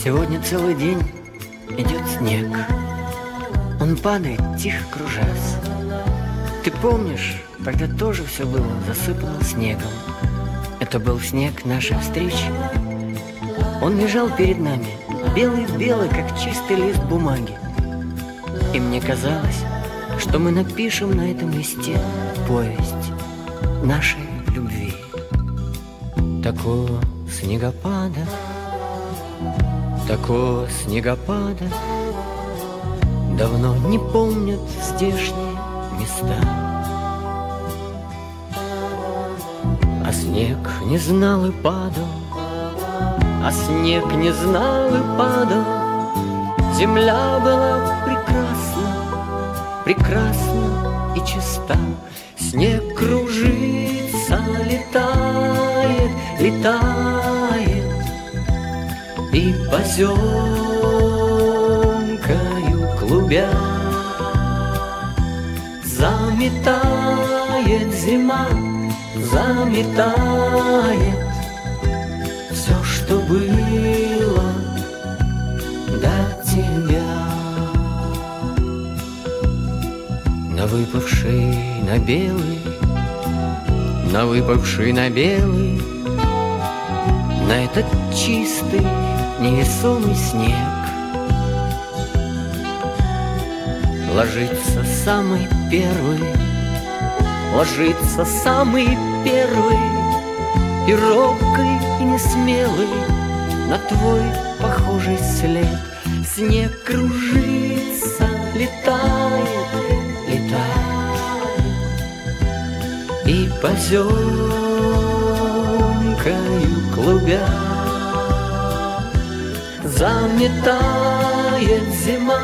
Сегодня целый день идет снег. Он падает, тихо кружась. Ты помнишь, тогда тоже все было засыпано снегом. Это был снег нашей встречи. Он лежал перед нами, белый-белый, как чистый лист бумаги. И мне казалось, что мы напишем на этом листе повесть нашей любви. Такого снегопада давно не помнят здешние места. А снег не знал и падал, Земля была прекрасна и чиста. Снег кружится, летает и поземкою клубя заметает зима, заметает все, что было до тебя. На выпавший на белый, на этот чистый невесомый снег ложится самый первый и робкий, и несмелый на твой похожий след. Снег кружится, летает и поземкою клубя заметает зима,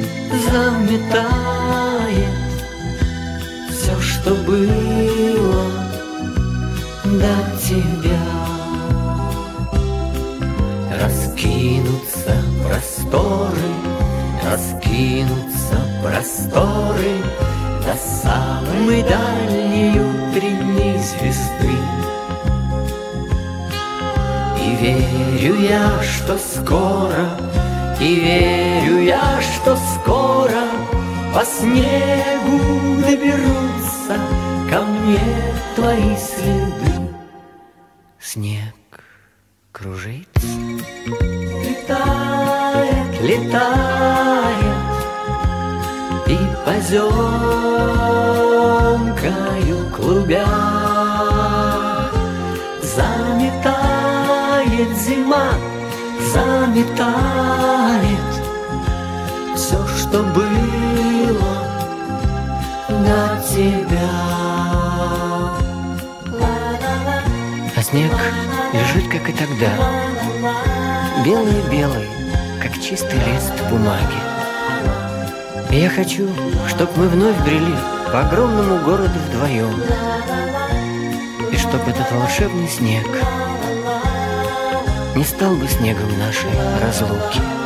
заметает все, что было до тебя. Раскинутся просторы до самой дальней утренней звезды. И верю я, что скоро по снегу доберутся ко мне твои следы. Снег кружится, летает и поземкою клубя заметает зима, заметает все, что было до тебя. А снег лежит, как и тогда, белый-белый, как чистый лист бумаги. И я хочу, чтоб мы вновь брели по огромному городу вдвоем, и чтоб этот волшебный снег не стал бы снегом нашей разлуки.